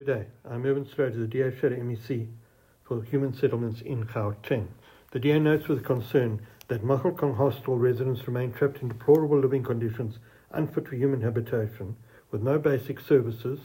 Today, I'm Irvin Strader, the DA Shadow MEC for Human Settlements in Gauteng. The DA notes with concern that Machel Hostel residents remain trapped in deplorable living conditions unfit for human habitation, with no basic services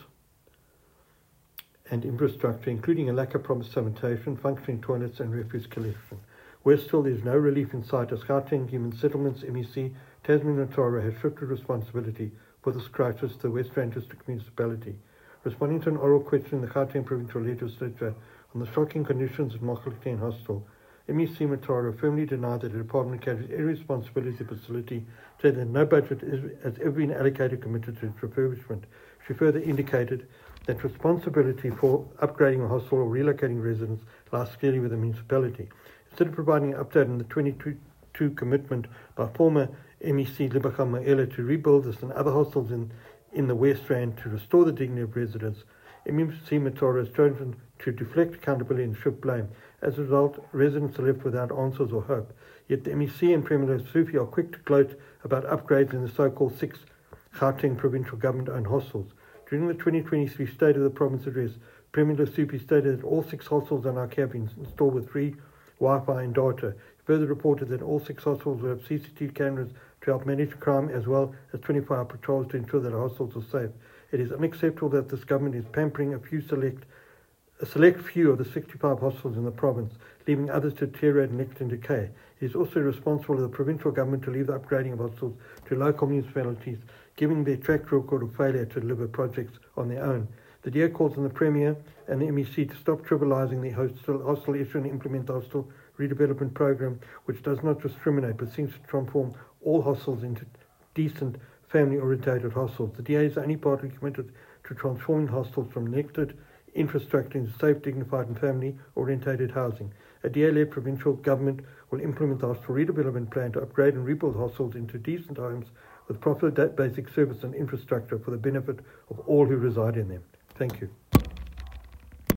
and infrastructure, including a lack of proper sanitation, functioning toilets and refuse collection. Where still there is no relief in sight, as Gauteng Human Settlements MEC, Tasmin Mataura has shifted responsibility for this crisis to the West Rand District Municipality. Responding to an oral question in the Gauteng Provincial Legislature on the shocking conditions at Machel Hostel, MEC Mataura firmly denied that the department carries any responsibility for the facility, said that no budget has ever been allocated committed to its refurbishment. She further indicated that responsibility for upgrading a hostel or relocating residents lies squarely with the municipality. Instead of providing an update on the 2022 commitment by former MEC Libacham Maela to rebuild this and other hostels in the West Rand to restore the dignity of residents, MEC Mataura has chosen to deflect accountability and shift blame. As a result, residents are left without answers or hope. Yet the MEC and Premier Sufi are quick to gloat about upgrades in the so-called 6 Gauteng provincial government-owned hostels. During the 2023 State of the Province address, Premier Sufi stated that all 6 hostels are now have been installed with free Wi-Fi and data. He further reported that all 6 hostels will have CCTV cameras to help manage crime, as well as 24-hour patrols to ensure that the hostels are safe. It is unacceptable that this government is pampering a select few of the 65 hostels in the province, leaving others to deteriorate and next in decay. It is also responsible of the provincial government to leave the upgrading of hostels to local municipalities, giving their track record of failure to deliver projects on their own. The DA calls on the Premier and the MEC to stop trivialising the hostel issue and implement the hostel redevelopment program, which does not discriminate but seems to transform all hostels into decent, family-orientated hostels. The DA is the only party committed to transforming hostels from neglected infrastructure into safe, dignified and family-orientated housing. A DA-led provincial government will implement the hostel redevelopment plan to upgrade and rebuild hostels into decent homes with proper basic service and infrastructure for the benefit of all who reside in them. Thank you.